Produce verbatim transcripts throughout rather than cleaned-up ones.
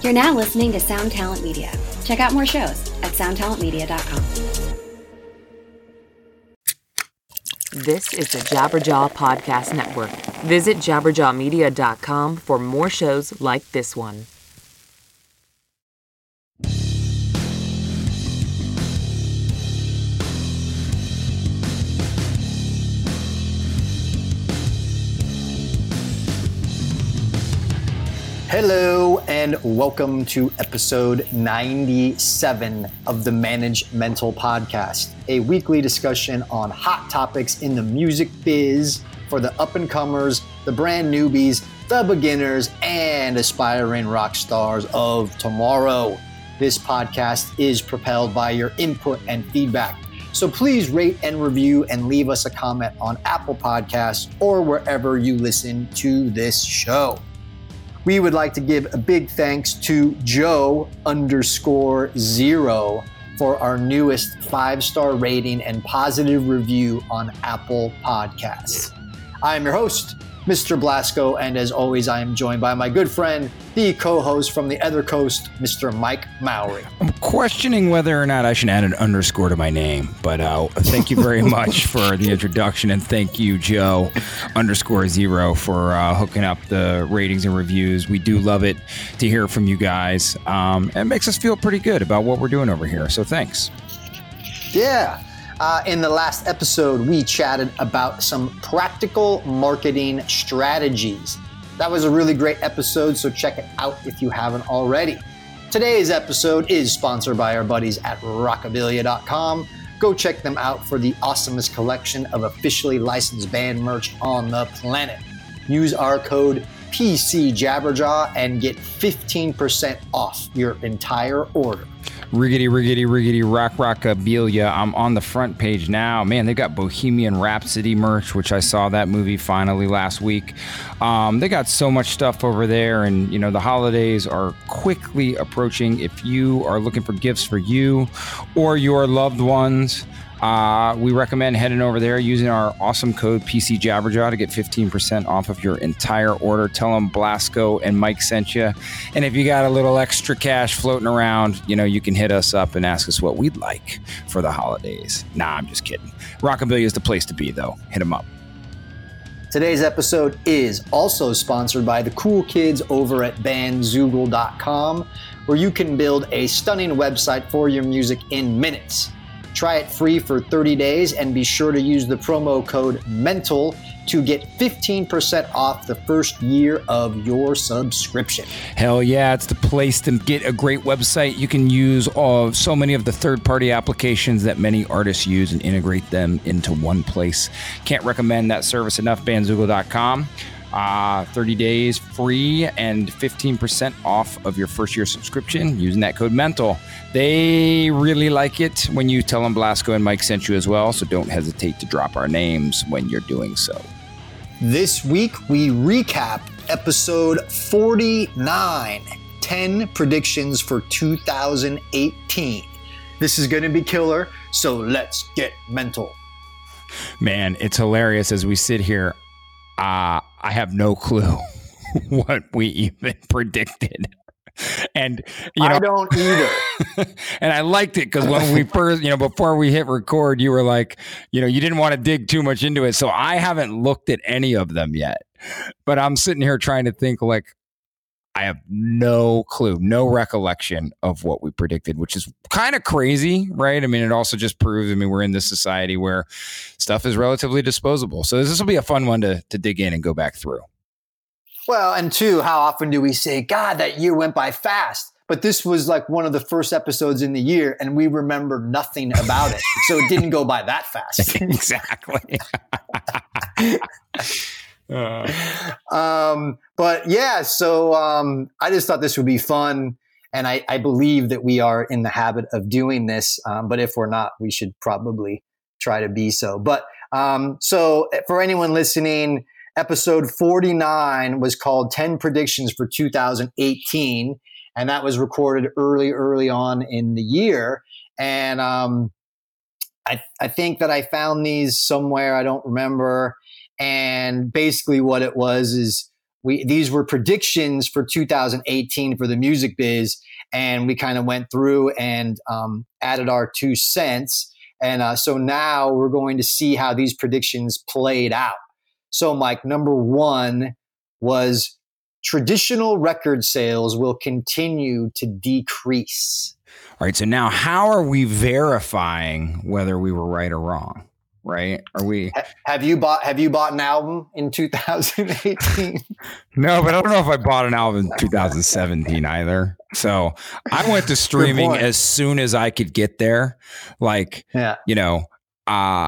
You're now listening to Sound Talent Media. Check out more shows at sound talent media dot com. This is the Jabberjaw Podcast Network. Visit jabberjaw media dot com for more shows like this one. Hello and welcome to episode ninety-seven of the Manage Mental Podcast, a weekly discussion on hot topics in the music biz for the up-and-comers, the brand newbies, the beginners, and aspiring rock stars of tomorrow. This podcast is propelled by your input and feedback. So please rate and review and leave us a comment on Apple Podcasts or wherever you listen to this show. We would like to give a big thanks to Joe underscore zero for our newest five-star rating and positive review on Apple Podcasts. I am your host, Mister Blasco, and as always, I am joined by my good friend, the co-host from the other coast, Mister Mike Mowry. I'm questioning whether or not I should add an underscore to my name, but uh, thank you very much for the introduction, and thank you, Joe underscore zero, for uh, hooking up the ratings and reviews. We do love it to hear from you guys. Um, it makes us feel pretty good about what we're doing over here, so thanks. Yeah. Uh, in the last episode, we chatted about some practical marketing strategies. That was a really great episode, so check it out if you haven't already. Today's episode is sponsored by our buddies at rockabilia dot com. Go check them out for the awesomest collection of officially licensed band merch on the planet. Use our code P C Jabberjaw and get fifteen percent off your entire order. Riggedy, riggedy, riggedy, rock, rockabilia. I'm on the front page now. Man, they got Bohemian Rhapsody merch, which I saw that movie finally last week. Um, they got so much stuff over there, and you know the holidays are quickly approaching. If you are looking for gifts for you or your loved ones, Uh, we recommend heading over there using our awesome code P C Jabberjaw to get fifteen percent off of your entire order. Tell them Blasco and Mike sent you. And if you got a little extra cash floating around, you know, you can hit us up and ask us what we'd like for the holidays. Nah, I'm just kidding. Rockabilia is the place to be, though. Hit them up. Today's episode is also sponsored by the cool kids over at bandzoogle dot com, where you can build a stunning website for your music in minutes. Try it free for thirty days and be sure to use the promo code MENTAL to get fifteen percent off the first year of your subscription. Hell yeah, it's the place to get a great website. You can use all, so many of the third-party applications that many artists use and integrate them into one place. Can't recommend that service enough, bandzoogle dot com. Uh, thirty days free and fifteen percent off of your first year subscription using that code MENTAL. They really like it when you tell them Blasco and Mike sent you as well, so don't hesitate to drop our names when you're doing so. This week, we recap episode forty-nine, ten predictions for two thousand eighteen. This is going to be killer, so let's get mental. Man, it's hilarious as we sit here. Uh, I have no clue what we even predicted. And, you know, I don't either. And I liked it because when we first, you know, before we hit record, you were like, you know, you didn't want to dig too much into it. So I haven't looked at any of them yet, but I'm sitting here trying to think like, I have no clue, no recollection of what we predicted, which is kind of crazy, right? I mean, it also just proves, I mean, we're in this society where stuff is relatively disposable. So this will be a fun one to, to dig in and go back through. Well, and two, how often do we say, God, that year went by fast? But this was like one of the first episodes in the year, and we remember nothing about it. So it didn't go by that fast. Exactly. Uh. Um, but yeah, so um, I just thought this would be fun. And I, I believe that we are in the habit of doing this. Um, but if we're not, we should probably try to be so. But um, so for anyone listening, episode forty-nine was called ten Predictions for two thousand eighteen. And that was recorded early, early on in the year. And um, I, I think that I found these somewhere. I don't remember. And basically what it was is we these were predictions for two thousand eighteen for the music biz, and we kind of went through and um, added our two cents. And uh, so now we're going to see how these predictions played out. So, Mike, number one was traditional record sales will continue to decrease. All right. So now how are we verifying whether we were right or wrong? Right? Are we? Have you bought Have you bought an album in two thousand eighteen? No, but I don't know if I bought an album in two thousand seventeen either. So I went to streaming as soon as I could get there. Like, yeah. you know, uh,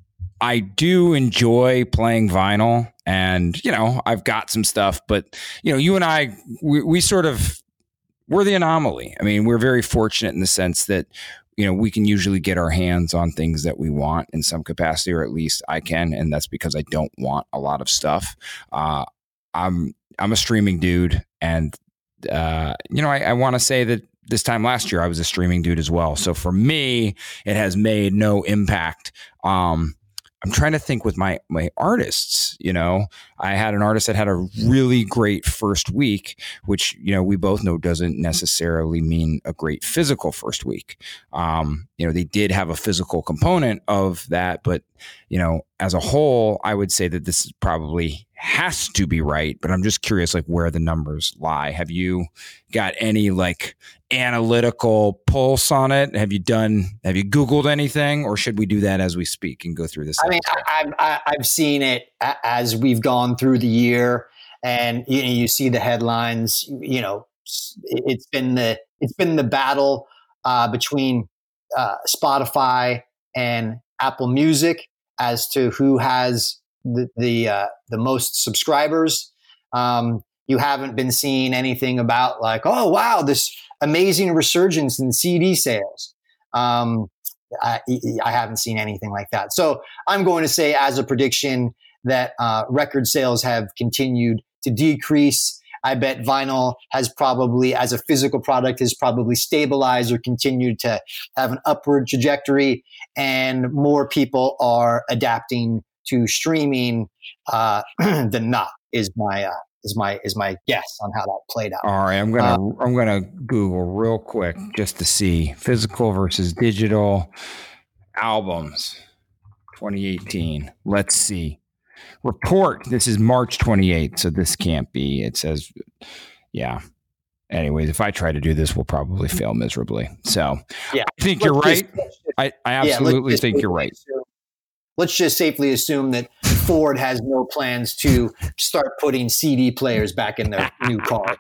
I do enjoy playing vinyl, and you know, I've got some stuff. But you know, you and I, we, we sort of we're the anomaly. I mean, we're very fortunate in the sense that, you know, we can usually get our hands on things that we want in some capacity, or at least I can. And that's because I don't want a lot of stuff. Uh, I'm, I'm a streaming dude. And, uh, you know, I, I want to say that this time last year, I was a streaming dude as well. So for me, it has made no impact. Um, I'm trying to think with my, my artists, you know, I had an artist that had a really great first week, which, you know, we both know doesn't necessarily mean a great physical first week. Um, you know, they did have a physical component of that, but, you know, as a whole, I would say that this probably has to be right, but I'm just curious, like, where the numbers lie. Have you got any like analytical pulse on it? Have you done, have you Googled anything, or should we do that as we speak and go through this? I mean, I, I, I've seen it as we've gone through the year, and you know, you see the headlines, you know, it's been the, it's been the battle uh, between uh, Spotify and Apple Music as to who has the the, uh, the most subscribers. Um, you haven't been seeing anything about like, oh, wow, this amazing resurgence in C D sales. Um, I, I haven't seen anything like that. So I'm going to say as a prediction that uh, record sales have continued to decrease. I bet vinyl has probably, as a physical product, has probably stabilized or continued to have an upward trajectory, and more people are adapting to streaming uh, than not. Is my uh, is my is my guess on how that played out. All right, I'm gonna uh, I'm gonna Google real quick just to see physical versus digital albums, twenty eighteen. Let's see. Report. This is March twenty-eighth, so this can't be. It says, yeah. Anyways, if I try to do this, we'll probably fail miserably. So yeah, I think let's you're just, right. Just, I, I absolutely yeah, think you're right. Assume, let's just safely assume that Ford has no plans to start putting C D players back in their new car.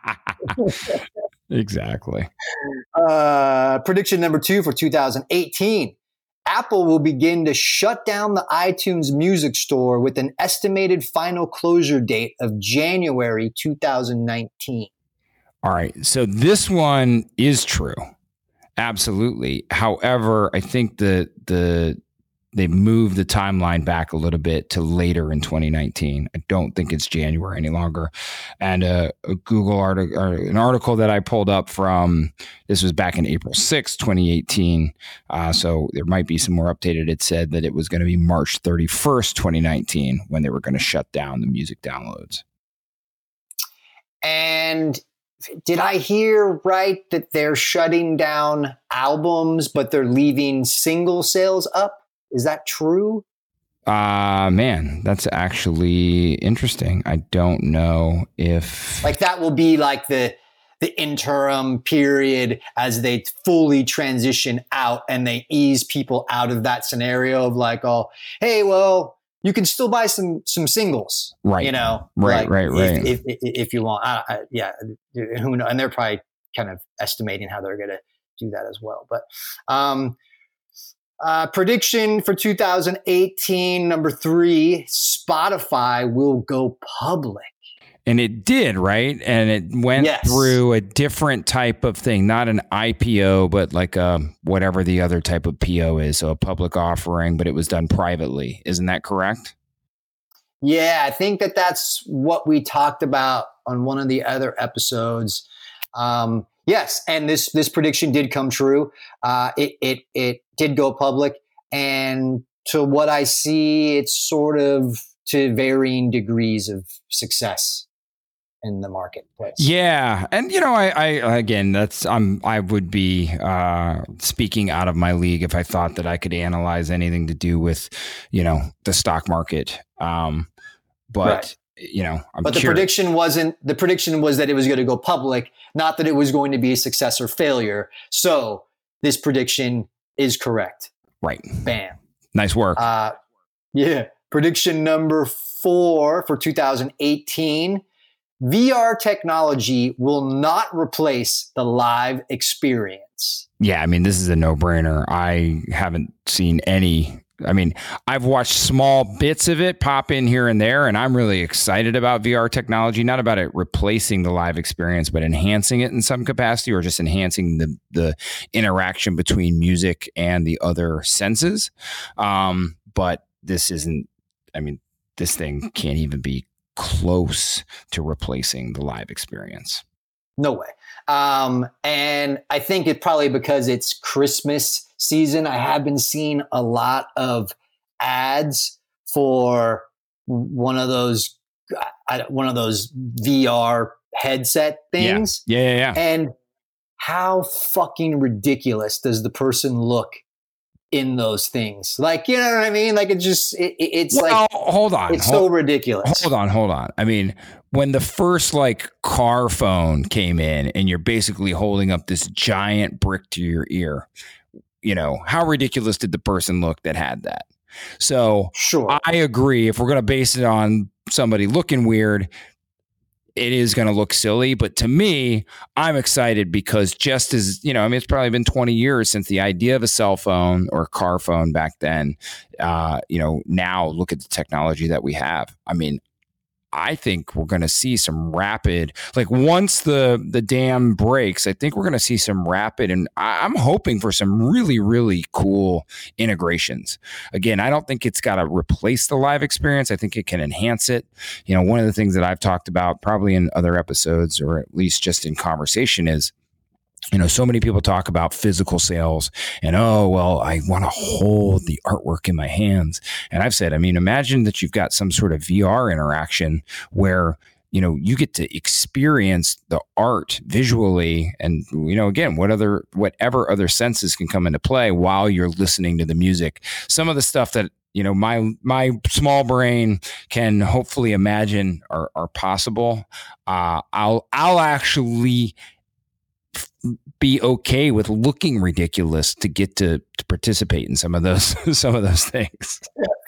Exactly. Uh, prediction number two for two thousand eighteen. Apple will begin to shut down the iTunes Music Store with an estimated final closure date of January two thousand nineteen. All right. So this one is true. Absolutely. However, I think the the they moved the timeline back a little bit to later in twenty nineteen. I don't think it's January any longer. And uh, a Google article, an article that I pulled up from, this was back in April sixth, twenty eighteen. Uh, so there might be some more updated. It said that it was going to be March thirty-first, twenty nineteen, when they were going to shut down the music downloads. And did I hear right that they're shutting down albums, but they're leaving single sales up? Is that true? Uh, man, that's actually interesting. I don't know if... Like that will be like the the interim period as they fully transition out and they ease people out of that scenario of like, oh, hey, well, you can still buy some some singles. Right. You know? Right, like right, right. If, if, if you want. I, I, yeah. Who knows? And they're probably kind of estimating how they're going to do that as well. But... um Uh, prediction for two thousand eighteen, number three, Spotify will go public. And it did, right? And it went yes. through a different type of thing, not an I P O, but like a, whatever the other type of P O is. So a public offering, but it was done privately. Isn't that correct? Yeah, I think that that's what we talked about on one of the other episodes. Um, Yes, and this this prediction did come true. Uh, it it it did go public, and to what I see, it's sort of to varying degrees of success. in the marketplace. Yeah. And, you know, I, I again, that's, I'm, I would be uh, speaking out of my league if I thought that I could analyze anything to do with, you know, the stock market. Um, but, right. you know, I'm but the curious. prediction wasn't, the prediction was that it was going to go public, not that it was going to be a success or failure. So this prediction is correct. Right. Bam. Nice work. Uh, yeah. Prediction number four for two thousand eighteen. V R technology will not replace the live experience. Yeah, I mean, this is a no-brainer. I haven't seen any. I mean, I've watched small bits of it pop in here and there, and I'm really excited about V R technology, not about it replacing the live experience, but enhancing it in some capacity or just enhancing the, the interaction between music and the other senses. Um, but this isn't, I mean, this thing can't even be close to replacing the live experience. No way. Um, and I think it probably because it's Christmas season. I have been seeing a lot of ads for one of those, I, one of those V R headset things. Yeah. Yeah, yeah, yeah. And how fucking ridiculous does the person look in those things? Like, you know what I mean? Like it just, it, it's well, like, hold on. It's hold, so ridiculous. Hold on, hold on. I mean, when the first like car phone came in and you're basically holding up this giant brick to your ear, you know, how ridiculous did the person look that had that? So sure. I agree. If we're going to base it on somebody looking weird, it is going to look silly. But to me, I'm excited because just as, you know, I mean, it's probably been twenty years since the idea of a cell phone or a car phone back then. Uh, you know, now look at the technology that we have. I mean, I think we're going to see some rapid, like once the, the dam breaks, I think we're going to see some rapid, and I, I'm hoping for some really, really cool integrations. Again, I don't think it's got to replace the live experience. I think it can enhance it. You know, one of the things that I've talked about probably in other episodes, or at least just in conversation, is, you know, so many people talk about physical sales and, oh, well, I want to hold the artwork in my hands. And I've said, I mean, imagine that you've got some sort of V R interaction where, you know, you get to experience the art visually. And, you know, again, what other, whatever other senses can come into play while you're listening to the music. Some of the stuff that, you know, my, my small brain can hopefully imagine are, are possible. Uh, I'll, I'll actually be okay with looking ridiculous to get to, to participate in some of those some of those things.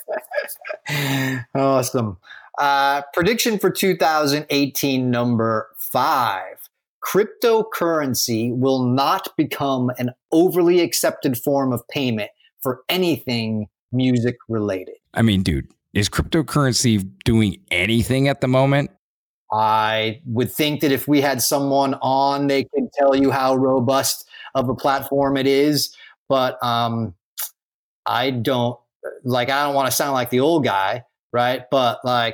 Awesome. Uh, prediction for two thousand eighteen number five. Cryptocurrency will not become an overly accepted form of payment for anything music related. I mean, dude, is cryptocurrency doing anything at the moment? I would think that if we had someone on, they could tell you how robust of a platform it is. But um, I don't like, I don't want to sound like the old guy, right? But like,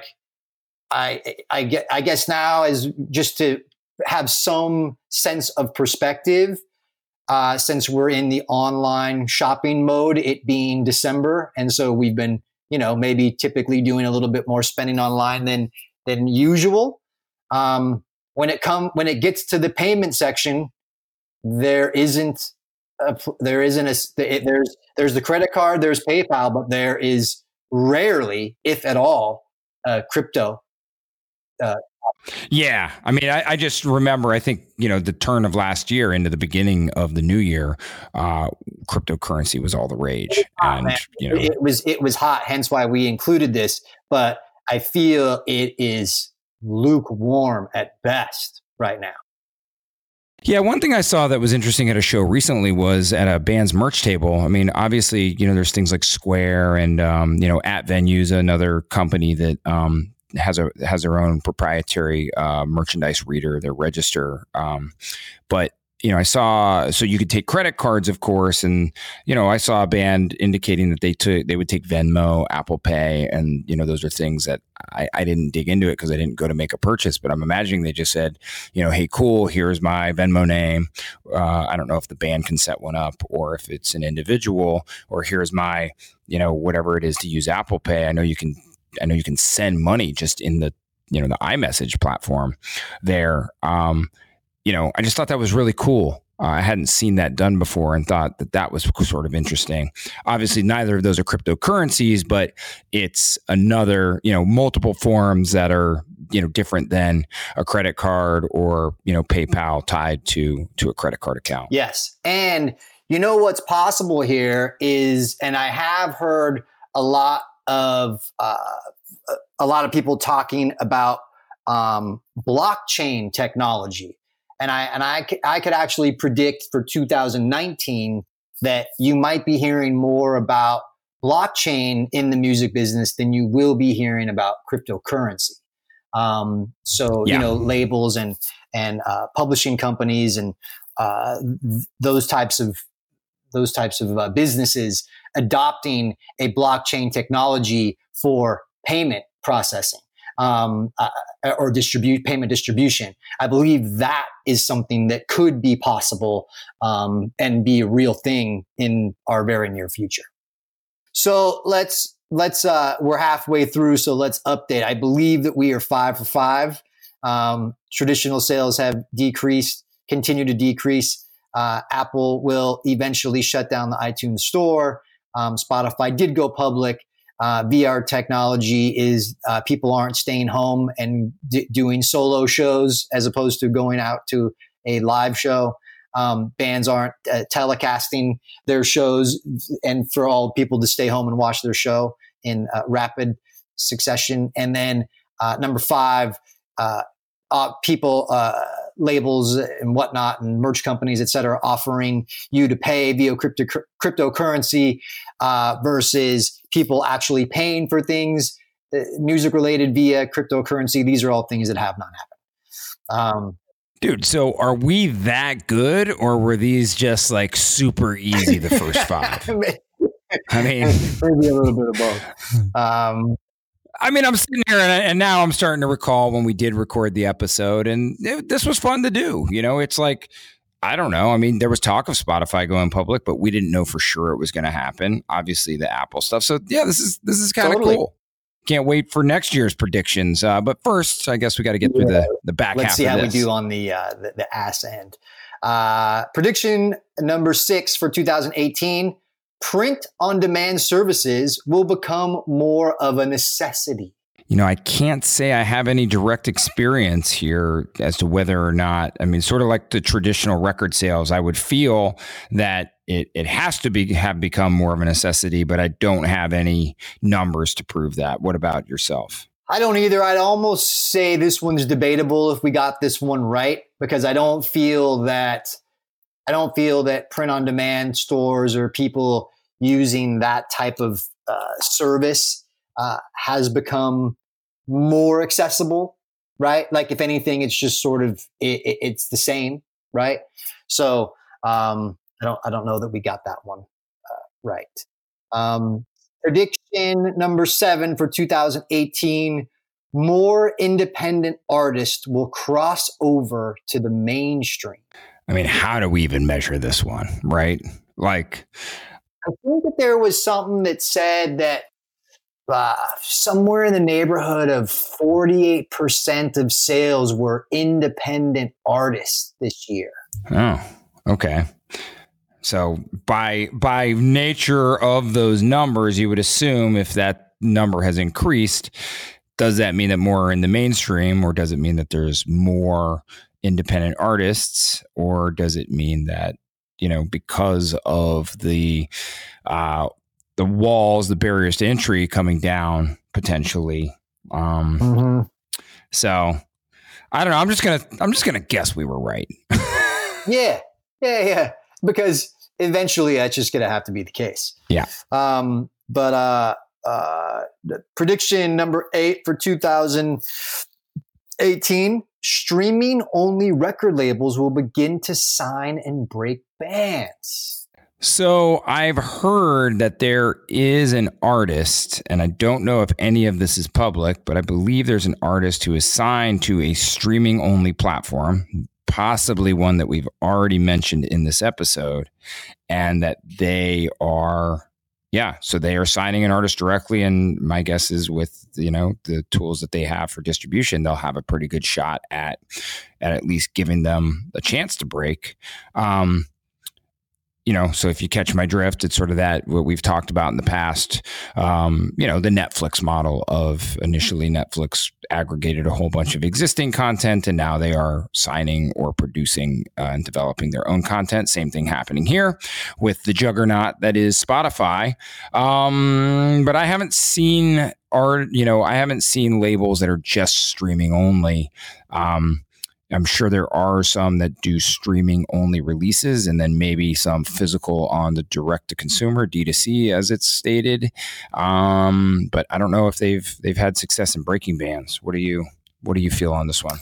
I, I get, I guess now is just to have some sense of perspective, uh, since we're in the online shopping mode, it being December. And so we've been, you know, maybe typically doing a little bit more spending online than, than usual. Um, when it come when it gets to the payment section, there isn't a, there isn't a there's there's the credit card, there's PayPal, but there is rarely, if at all, uh, crypto. Uh, yeah, I mean, I, I just remember, I think, you know, the turn of last year into the beginning of the new year, uh, cryptocurrency was all the rage, hot, and man. you know, it was it was hot. Hence why we included this. But I feel it is lukewarm at best right now. Yeah, one thing I saw that was interesting at a show recently was at a band's merch table. I mean, obviously, you know, there's things like Square and, um, you know, At Venues, another company that um, has a has their own proprietary uh, merchandise reader, their register. Um, but you know, I saw, so you could take credit cards, of course. And, you know, I saw a band indicating that they took, they would take Venmo, Apple Pay. And, you know, those are things that I, I didn't dig into it because I didn't go to make a purchase, but I'm imagining they just said, you know, hey, cool, here's my Venmo name. Uh, I don't know if the band can set one up or if it's an individual, or here's my, you know, whatever it is to use Apple Pay. I know you can, I know you can send money just in the, you know, the iMessage platform there. Um, you know, I just thought that was really cool. Uh, I hadn't seen that done before and thought that that was sort of interesting. Obviously, neither of those are cryptocurrencies, but it's another, you know, multiple forms that are, you know, different than a credit card or, you know, PayPal tied to to a credit card account. Yes. And you know what's possible here is, and I have heard a lot of uh, a lot of people talking about um, blockchain technology. And I and I, I could actually predict for two thousand nineteen that you might be hearing more about blockchain in the music business than you will be hearing about cryptocurrency. Um, so yeah. you know, labels and and uh, publishing companies and uh, th- those types of those types of uh, businesses adopting a blockchain technology for payment processing. Um, uh, or distribute payment distribution. I believe that is something that could be possible um, and be a real thing in our very near future. So let's let's uh, we're halfway through, so let's update. I believe that we are five for five. Um, traditional sales have decreased, continue to decrease. Uh, Apple will eventually shut down the iTunes store. Um, Spotify did go public. Uh, V R technology is uh, people aren't staying home and d- doing solo shows as opposed to going out to a live show. Um, bands aren't uh, telecasting their shows, and for all people to stay home and watch their show in uh, rapid succession. And then uh, number five, uh, uh, people, uh, labels and whatnot, and merch companies, et cetera, offering you to pay via crypto cryptocurrency uh, versus people actually paying for things uh, music related via cryptocurrency. These are all things that have not happened. Um, Dude, so are we that good, or were these just like super easy the first five? I mean, maybe a little bit of both. Um, I mean, I'm sitting here and, and now I'm starting to recall when we did record the episode, and it, this was fun to do. You know, it's like, I don't know. I mean, there was talk of Spotify going public, but we didn't know for sure it was going to happen. Obviously, the Apple stuff. So yeah, this is this is kind of totally cool. Can't wait for next year's predictions. Uh, but first, I guess we got to get yeah. through the, the back Let's half see of how this. we do on the, uh, the, the ass end. Uh, prediction number six for two thousand eighteen, print on demand services will become more of a necessity. You know, I can't say I have any direct experience here as to whether or not, I mean, sort of like the traditional record sales, I would feel that it, it has to be have become more of a necessity, but I don't have any numbers to prove that. What about yourself? I don't either. I'd almost say this one's debatable if we got this one right, because I don't feel that I don't feel that print on demand stores or people using that type of uh, service Uh, has become more accessible, right? Like if anything, it's just sort of it, it, it's the same, right? So um, I don't I don't know that we got that one uh, right. Um, prediction number seven for two thousand eighteen: more independent artists will cross over to the mainstream. I mean, how do we even measure this one, right? Like, I think that there was something that said that. Uh, somewhere in the neighborhood of forty-eight percent of sales were independent artists this year. Oh, okay. So by by nature of those numbers, you would assume if that number has increased, does that mean that more are in the mainstream, or does it mean that there's more independent artists, or does it mean that, you know, because of the uh the walls, the barriers to entry coming down potentially. Um, mm-hmm. So I don't know. I'm just going to, I'm just going to guess we were right. yeah. Yeah. Yeah. Because eventually that's just going to have to be the case. Yeah. Um, but, uh, uh, prediction number eight for two thousand eighteen, streaming only record labels will begin to sign and break bands. So I've heard that there is an artist, and I don't know if any of this is public, but I believe there's an artist who is signed to a streaming only platform, possibly one that we've already mentioned in this episode, and that they are, yeah, so they are signing an artist directly, and my guess is with, you know, the tools that they have for distribution, they'll have a pretty good shot at at at least giving them a chance to break. Um, you know, so if you catch my drift, it's sort of that what we've talked about in the past. Um, you know, the Netflix model of initially Netflix aggregated a whole bunch of existing content, and now they are signing or producing uh, and developing their own content. Same thing happening here with the juggernaut that is Spotify. Um, but I haven't seen art, you know, I haven't seen labels that are just streaming only. Um, I'm sure there are some that do streaming only releases, and then maybe some physical on the direct to consumer D two C, as it's stated. Um, but I don't know if they've they've had success in breaking bans. What do you what do you feel on this one?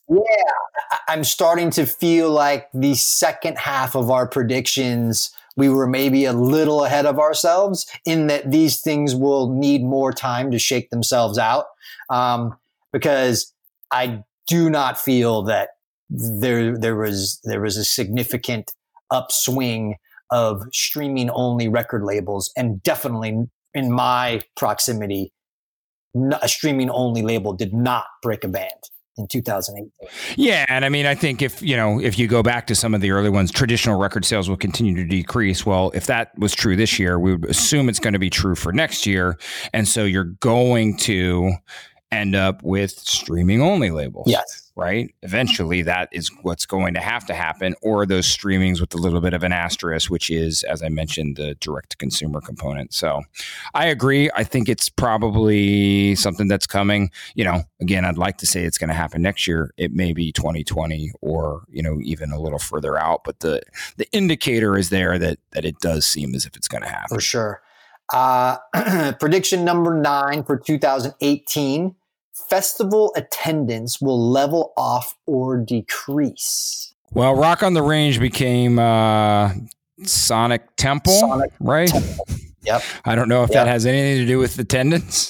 Yeah, I'm starting to feel like the second half of our predictions, we were maybe a little ahead of ourselves in that these things will need more time to shake themselves out. Um, because I do not feel that there there was there was a significant upswing of streaming only record labels, and definitely in my proximity, a streaming only label did not break a band in two thousand eighteen. Yeah, and I mean, I think if you know if you go back to some of the early ones, traditional record sales will continue to decrease. Well, if that was true this year, we would assume it's going to be true for next year, and so you're going to end up with streaming only labels. Yes. Right? Eventually that is what's going to have to happen, or those streamings with a little bit of an asterisk, which is, as I mentioned, the direct to consumer component. So I agree. I think it's probably something that's coming. You know, again, I'd like to say it's going to happen next year. It may be twenty twenty or, you know, even a little further out, but the, the indicator is there that, that it does seem as if it's going to happen. For sure. Uh, prediction number nine for two thousand eighteen. Festival attendance will level off or decrease. Well, Rock on the Range became uh, Sonic Temple, Sonic right? Temple. Yep. I don't know if yep. that has anything to do with attendance.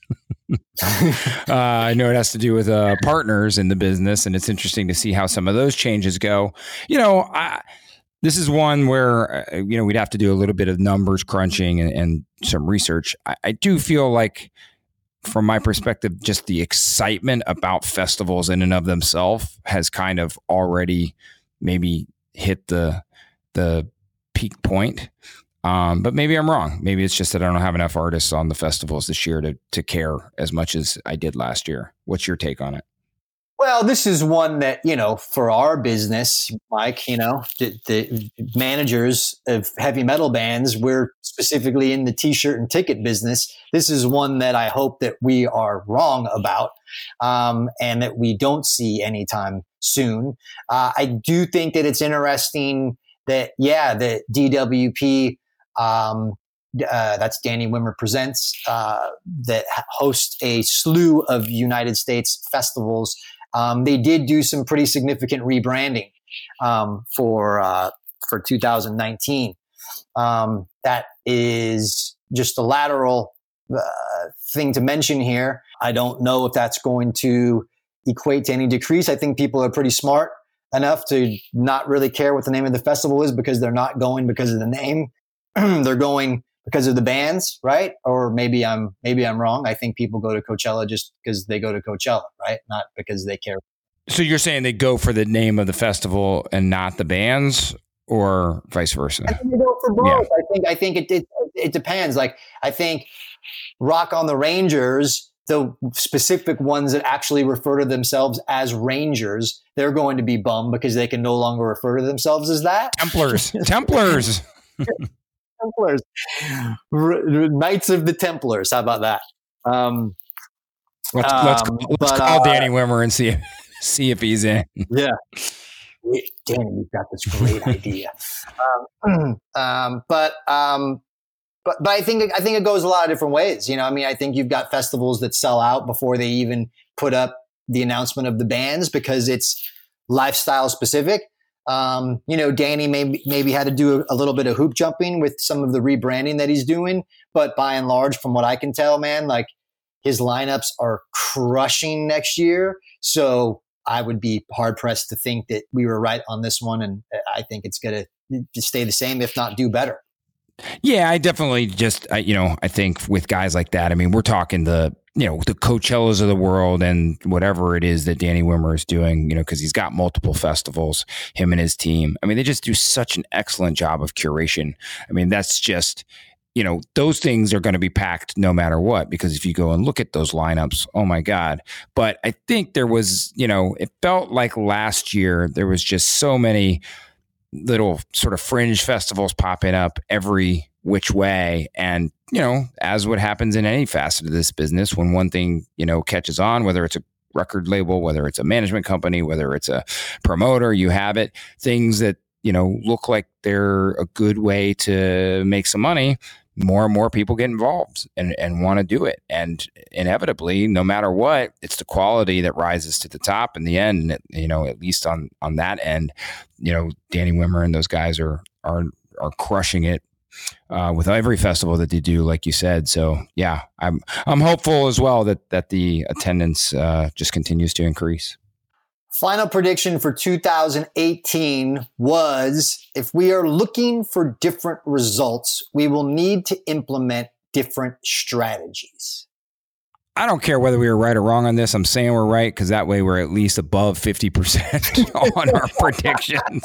uh, I know it has to do with uh, partners in the business, and it's interesting to see how some of those changes go. You know, I, this is one where, uh, you know, we'd have to do a little bit of numbers crunching and, and some research. I, I do feel like, from my perspective, just the excitement about festivals in and of themselves has kind of already maybe hit the the peak point. Um, but maybe I'm wrong. Maybe it's just that I don't have enough artists on the festivals this year to to care as much as I did last year. What's your take on it? Well, this is one that, you know, for our business, Mike, you know, the, the managers of heavy metal bands, we're specifically in the t-shirt and ticket business. This is one that I hope that we are wrong about, um, and that we don't see anytime soon. Uh, I do think that it's interesting that, yeah, the D W P, um, uh, that's Danny Wimmer Presents, uh, that hosts a slew of United States festivals. Um, they did do some pretty significant rebranding um, for uh, for two thousand nineteen. Um, that is just a lateral uh, thing to mention here. I don't know if that's going to equate to any decrease. I think people are pretty smart enough to not really care what the name of the festival is, because they're not going because of the name. They're going because of the bands, right? Or maybe I'm maybe I'm wrong. I think people go to Coachella just because they go to Coachella, right? Not because they care. So you're saying they go for the name of the festival and not the bands, or vice versa? I think they go for both. Yeah. I think I think it, it it depends. Like, I think Rock on the Rangers, the specific ones that actually refer to themselves as Rangers, they're going to be bummed because they can no longer refer to themselves as that. Templars. Templars. Templars, R- Knights of the Templars. How about that? Um, let's let's, um, let's but, call uh, Danny Wimmer and see if, see if he's in. Yeah, Danny, you've got this great idea. Um, um, but um, but but I think I think it goes a lot of different ways. You know, I mean, I think you've got festivals that sell out before they even put up the announcement of the bands because it's lifestyle specific. Um, you know, Danny maybe maybe had to do a, a little bit of hoop jumping with some of the rebranding that he's doing, but by and large, from what I can tell, man, like his lineups are crushing next year. So I would be hard pressed to think that we were right on this one, and I think it's going to stay the same, if not do better. Yeah, I definitely just, I, you know, I think with guys like that, I mean, we're talking the, you know, the Coachellas of the world and whatever it is that Danny Wimmer is doing, you know, because he's got multiple festivals, him and his team. I mean, they just do such an excellent job of curation. I mean, that's just, you know, those things are going to be packed no matter what, because if you go and look at those lineups, oh my God. But I think there was, you know, it felt like last year there was just so many little sort of fringe festivals popping up every which way. And, you know, as what happens in any facet of this business, when one thing, you know, catches on, whether it's a record label, whether it's a management company, whether it's a promoter, you have it, things that, you know, look like they're a good way to make some money, more and more people get involved and, and want to do it. And inevitably, no matter what, it's the quality that rises to the top in the end. And, you know, at least on, on that end, you know, Danny Wimmer and those guys are, are, are crushing it uh, with every festival that they do, like you said. So yeah, I'm, I'm hopeful as well that, that the attendance uh, just continues to increase. Final prediction for two thousand eighteen was, if we are looking for different results, we will need to implement different strategies. I don't care whether we were right or wrong on this. I'm saying we're right because that way we're at least above fifty percent on our predictions.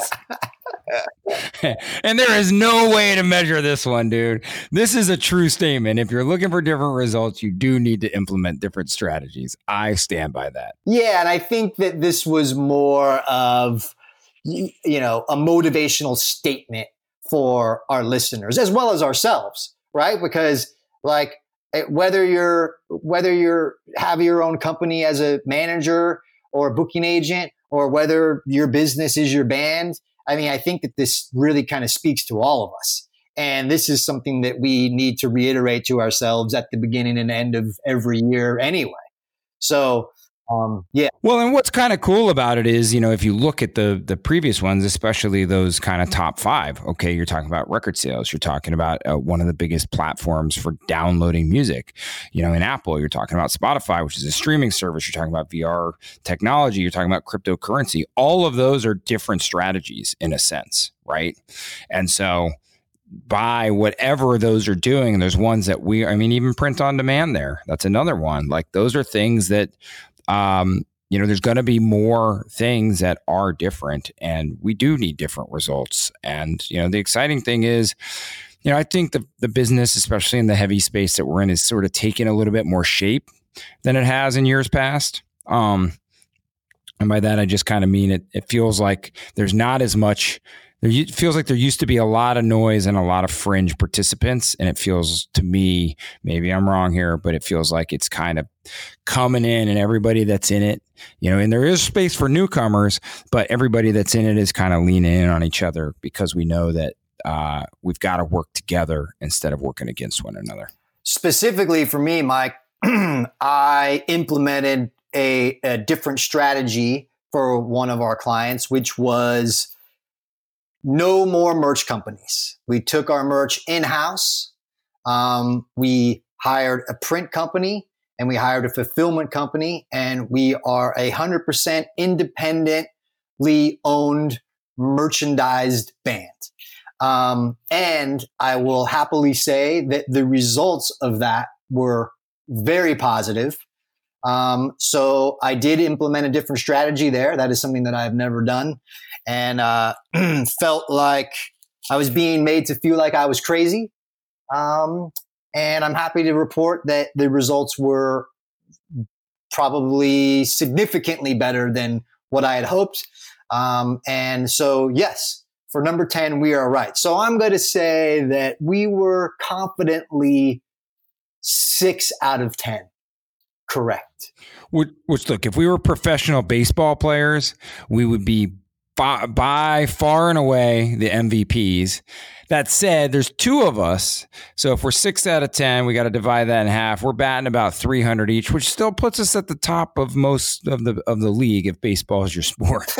And there is no way to measure this one, dude. This is a true statement. If you're looking for different results, you do need to implement different strategies. I stand by that. Yeah, and I think that this was more of, you know, a motivational statement for our listeners as well as ourselves, right? Because like whether you're whether you're have your own company as a manager or a booking agent, or whether your business is your band, I mean, I think that this really kind of speaks to all of us. And this is something that we need to reiterate to ourselves at the beginning and end of every year anyway. So, um, yeah. Well, and what's kind of cool about it is, you know, if you look at the the previous ones, especially those kind of top five, okay, you're talking about record sales. You're talking about uh, one of the biggest platforms for downloading music. You know, in Apple, you're talking about Spotify, which is a streaming service. You're talking about V R technology. You're talking about cryptocurrency. All of those are different strategies in a sense, right? And so by whatever those are doing, there's ones that we, I mean, even print on demand there. That's another one. Like those are things that, um, you know, there's going to be more things that are different, and we do need different results. And, you know, the exciting thing is, you know, I think the, the business, especially in the heavy space that we're in, is sort of taking a little bit more shape than it has in years past. Um, and by that, I just kind of mean it, it feels like there's not as much. It feels like there used to be a lot of noise and a lot of fringe participants. And it feels to me, maybe I'm wrong here, but it feels like it's kind of coming in, and everybody that's in it, you know, and there is space for newcomers, but everybody that's in it is kind of leaning in on each other because we know that uh, we've got to work together instead of working against one another. Specifically for me, Mike, I implemented a, a different strategy for one of our clients, which was no more merch companies. We took our merch in-house. Um, we hired a print company, and we hired a fulfillment company, and we are a hundred percent independently owned, merchandised band. Um, and I will happily say that the results of that were very positive. Um, so I did implement a different strategy there. That is something that I've never done. And uh, felt like I was being made to feel like I was crazy. Um, and I'm happy to report that the results were probably significantly better than what I had hoped. Um, and so, yes, for number ten, we are right. So I'm going to say that we were confidently six out of ten correct. Which, which look, if we were professional baseball players, we would be by, by far and away the M V Ps. That said, there's two of us. So if we're six out of ten, we got to divide that in half. We're batting about three hundred each, which still puts us at the top of most of the of the league if baseball is your sport.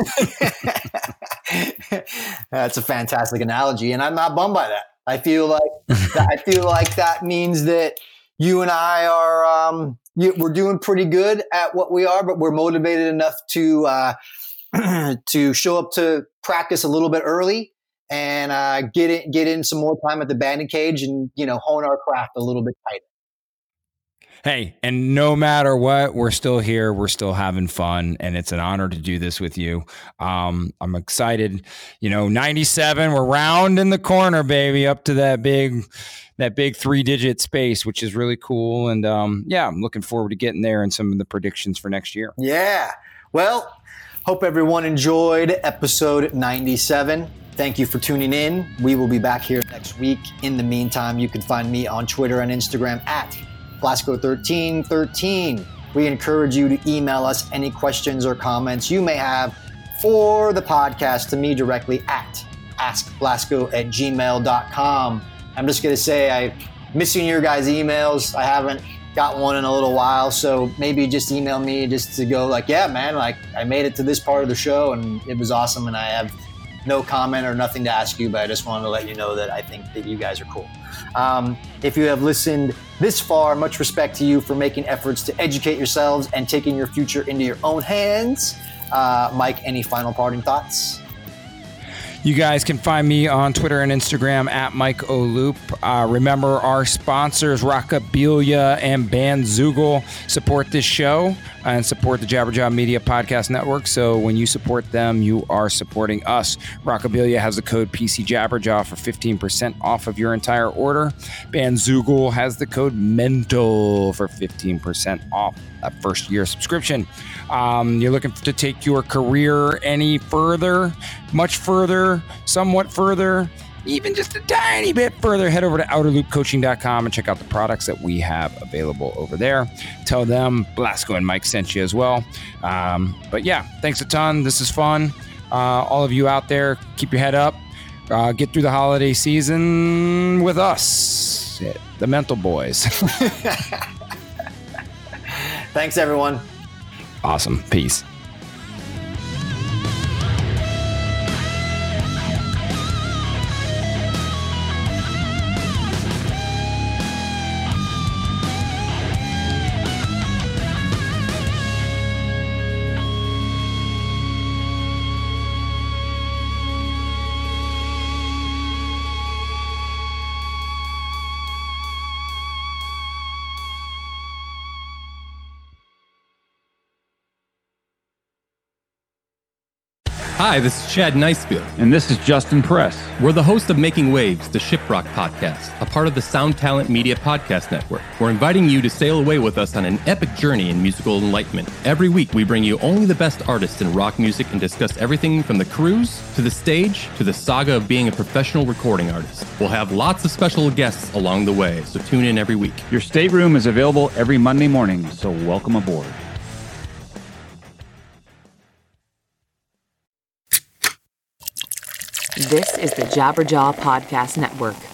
That's a fantastic analogy, and I'm not bummed by that. I feel like I feel like that means that you and I are um, we're doing pretty good at what we are, but we're motivated enough to uh, to show up to practice a little bit early and uh, get in, get in some more time at the batting cage and, you know, hone our craft a little bit tighter. Hey, and no matter what, we're still here. We're still having fun, and it's an honor to do this with you. Um, I'm excited. You know, ninety-seven, we're rounding the corner, baby, up to that big, that big three-digit space, which is really cool. And um, yeah, I'm looking forward to getting there and some of the predictions for next year. Yeah. Well, hope everyone enjoyed episode ninety-seven. Thank you for tuning in. We will be back here next week. In the meantime, you can find me on Twitter and Instagram at Blasco thirteen thirteen. We encourage you to email us any questions or comments you may have for the podcast to me directly at ask blasco at gmail dot com. I'm just going to say I'm missing your guys' emails. I haven't got one in a little while, so maybe just email me just to go like, yeah, man, like I made it to this part of the show and it was awesome and I have no comment or nothing to ask you, but I just wanted to let you know that I think that you guys are cool. Um, if you have listened this far, much respect to you for making efforts to educate yourselves and taking your future into your own hands. Uh, Mike, any final parting thoughts? You guys can find me on Twitter and Instagram at Mike O'Loop. Uh, remember, our sponsors, Rockabilia and Bandzoogle, support this show and support the Jabberjaw Media Podcast Network. So when you support them, you are supporting us. Rockabilia has the code P C Jabberjaw for fifteen percent off of your entire order. Bandzoogle has the code MENTAL for fifteen percent off that first year subscription. Um, you're looking to take your career any further, much further, somewhat further, even just a tiny bit further, head over to outer loop coaching dot com and check out the products that we have available over there. Tell them Blasco and Mike sent you as well. Um, but yeah, thanks a ton. This is fun. Uh, all of you out there, keep your head up. Uh, get through the holiday season with us, the Mental Boys. Thanks, everyone. Awesome. Peace. Hi, this is Chad Nicefield. And this is Justin Press. We're the host of Making Waves, the Shiprock podcast, a part of the Sound Talent Media Podcast Network. We're inviting you to sail away with us on an epic journey in musical enlightenment. Every week, we bring you only the best artists in rock music and discuss everything from the cruise, to the stage, to the saga of being a professional recording artist. We'll have lots of special guests along the way, so tune in every week. Your stateroom is available every Monday morning, so welcome aboard. This is the Jabberjaw Podcast Network.